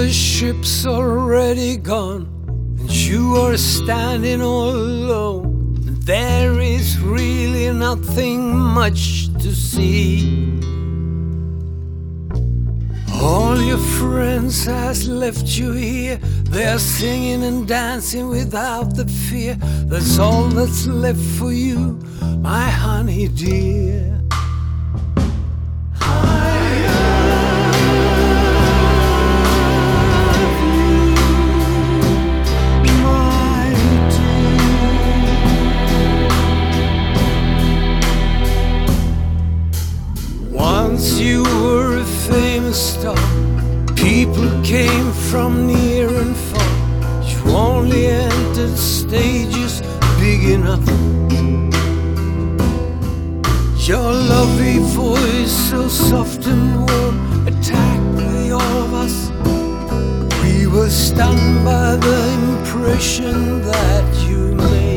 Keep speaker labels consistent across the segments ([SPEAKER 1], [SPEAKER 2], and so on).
[SPEAKER 1] the ship's already gone, and you are standing all alone, and there is really nothing much to see. All your friends has left you here. They're singing and dancing without the fear. That's all that's left for you, my honey dear. Once you were a famous star, people came from near and far. You only entered stages big enough. Your lovely voice, so soft and warm, attacked the all of us. We were stunned by the impression that you made.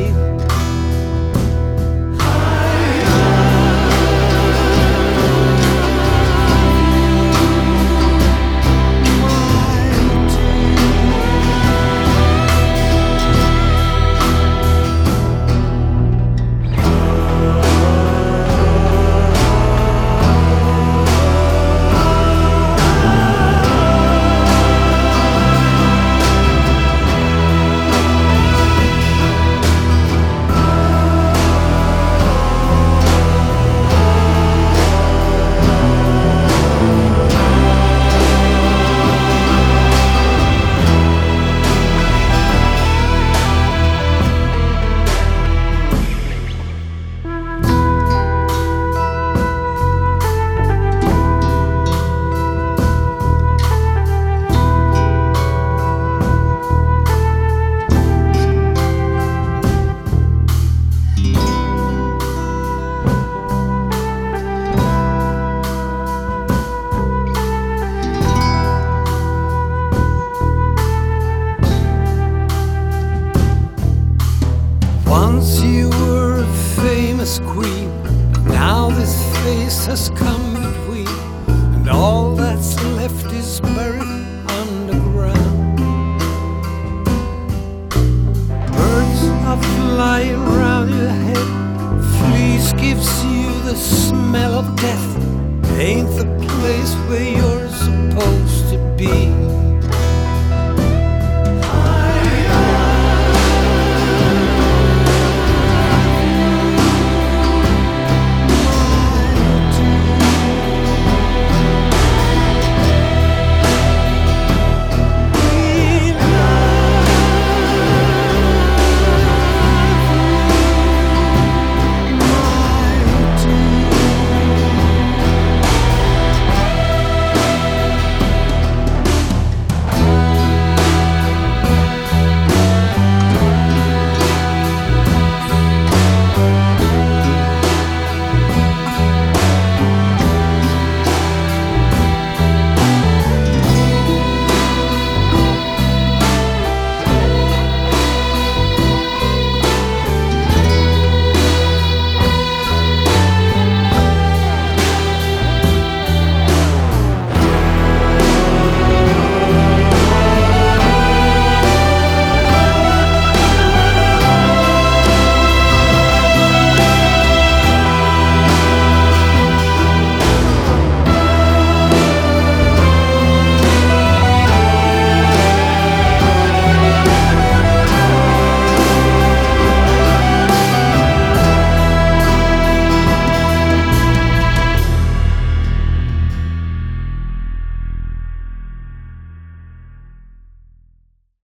[SPEAKER 1] Once you were a famous queen, now this face has come between, and all that's left is buried underground. Birds are flying around your head, fleas gives you the smell of death. Ain't the place where you're supposed to be.